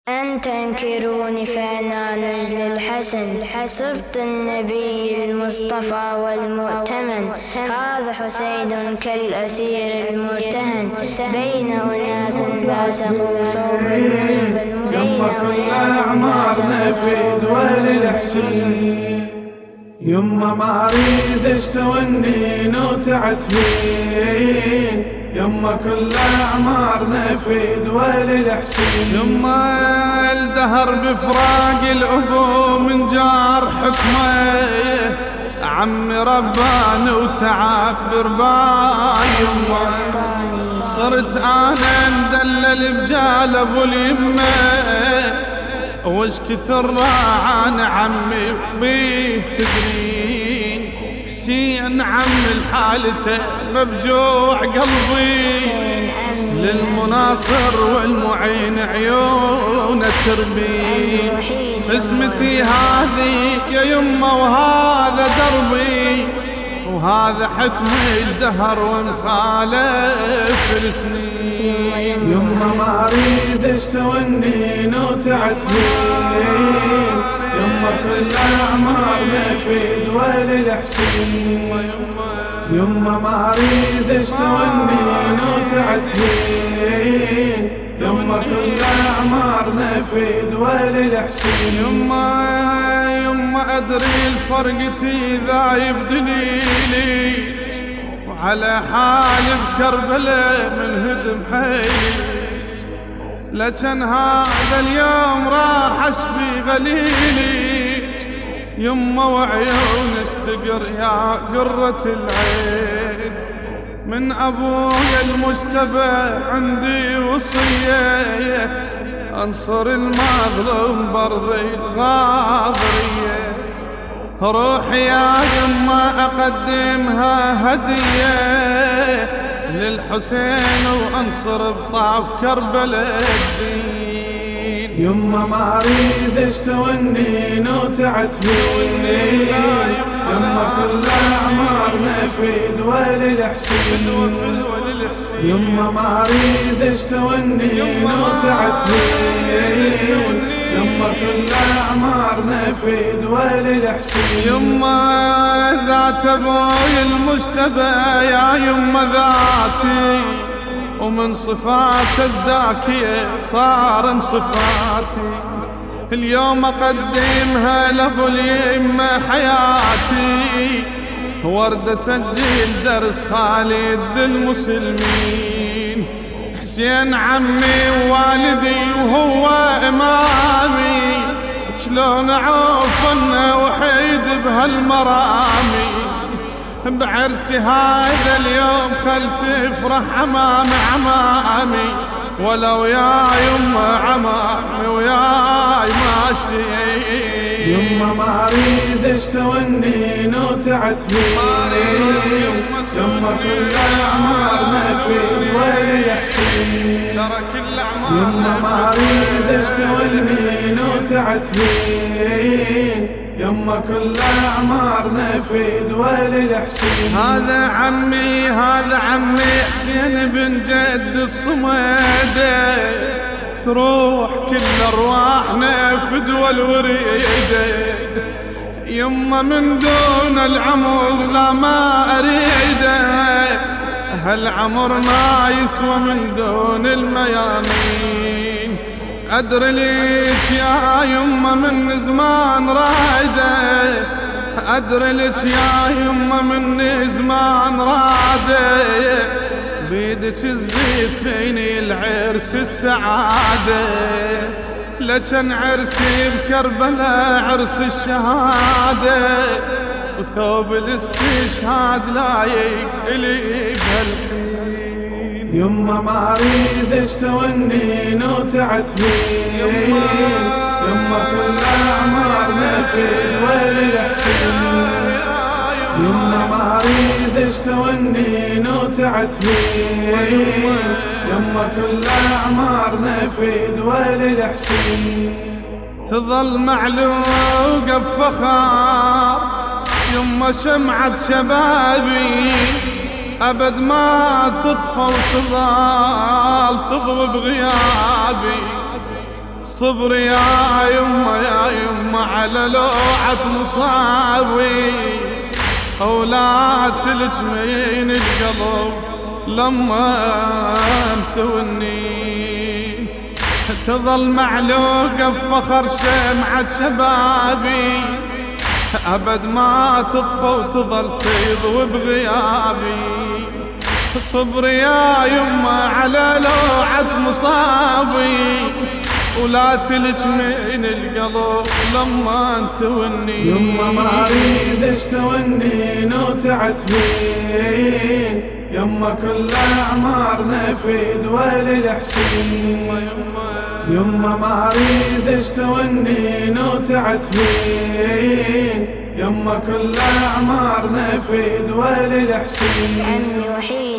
أن تنكروني فأنا نجل الحسن، صفت النبي المصطفى والمؤتمن. هذا حسين كالأسير المرتهن، بين أناس لاصقوا صوب المزن، بين أناس لاصقوا صوب المزن. يما ما اريد اشتوني نوتعت فين، يما كل اعمارنا في دول الحسين. يما الدهر بفراق الابو من جار حكمه، عمي رباني وتعب برباي. يما صرت انا مدلل بجال ابو اليمه، وش كثر راعان عمي بيه تدرين. حسين عمي الحالته مبجوع قلبي، للمناصر والمعين عيونه تربي. اسمتي هذه يا يمه وهذا دربي، وهذا حكم الدهر ومخالف السنين. يما ما اريد اشتوني نوتعت فين، يما كل اعمارنا في دول الحسين. يما ما اريد اشتوني نوتعت فين، يما كل اعمارنا في دول الحسين. يما ادري الفرقتي ذايب دليلي، وعلى حال بكربلاء من هدم حيلي. لكن هذا اليوم راح اشفي غليلي، يما وعيون اشتقر يا قرة العين. من ابويا المجتبى عندي وصية، انصر المظلوم برضي الغاضرية. روحي يا يما اقدمها هدية للحسين، وانصر بطاف كربلاء الدين. يما ما اريد اشتوني نوتعت فين، يما كل اعمارنا في دول الحسين. يما ما اريد اشتوني نوتعت فين، يما كل اعمارنا في دول الحسين. يما ذات ابوي المجتبى يا يما ذاتي، ومن صفات الزاكية صار صفاتي. اليوم اقدمها لابو اليمة حياتي، ورد سجل درس خالد المسلمين. حسين عمي ووالدي وهو امامي، شلون اعوفنا وحيد بهالمرامي. بعرسي هذا اليوم خل تفرح امام عمامي، ولو يا يما عمامي وياي ماشي. يما ما اريد اشتوني نوتعت فين، يما كل اعمارنا في دول الحسين. يما ما اريد اشتوني نوتعت فين، يما كل اعمارنا في دول الحسين. هذا عمي حسين بن جد الصميدة، تروح كل ارواحنا في دول وريده. يما من دون العمر لا ما اريده، هالعمر ما يسوى من دون الميامين. ادري ليش يا يما من زمان رايده، ادري ليش يا يما من زمان راده. بيدك الزيفيني العرس السعاده، لكن عرسي بكربلاء عرس الشهاده. وثوب الاستشهاد لايق الي بهالحين. يما ما اريد اشتوني نوتعت فين، يما كل اعمارنا في دول الحسين. يما ما اريد اشتوني نوتعت فين، يما كل اعمارنا في دول الحسين. تظل معلوقة بفخار يما شمعة شبابي، أبد ما تطفى وتظل تضوي بغيابي. صبر يا يما على لوعة مصابي، ولا تلجمين القلب لما توني، تظل معلوقة بفخر شمعة شبابي، أبد ما تطفى وتظل تضوي بغيابي. صبر يا يما على لوعة مصابي، ولا تلجمين القلب لما توني. يما ما اريدش تونين وتعتبين، يما كل اعمارنا في دول الحسين. يما ما اريدش تونين وتعتبين، يما كل اعمارنا في دول الحسين. عمي وحيد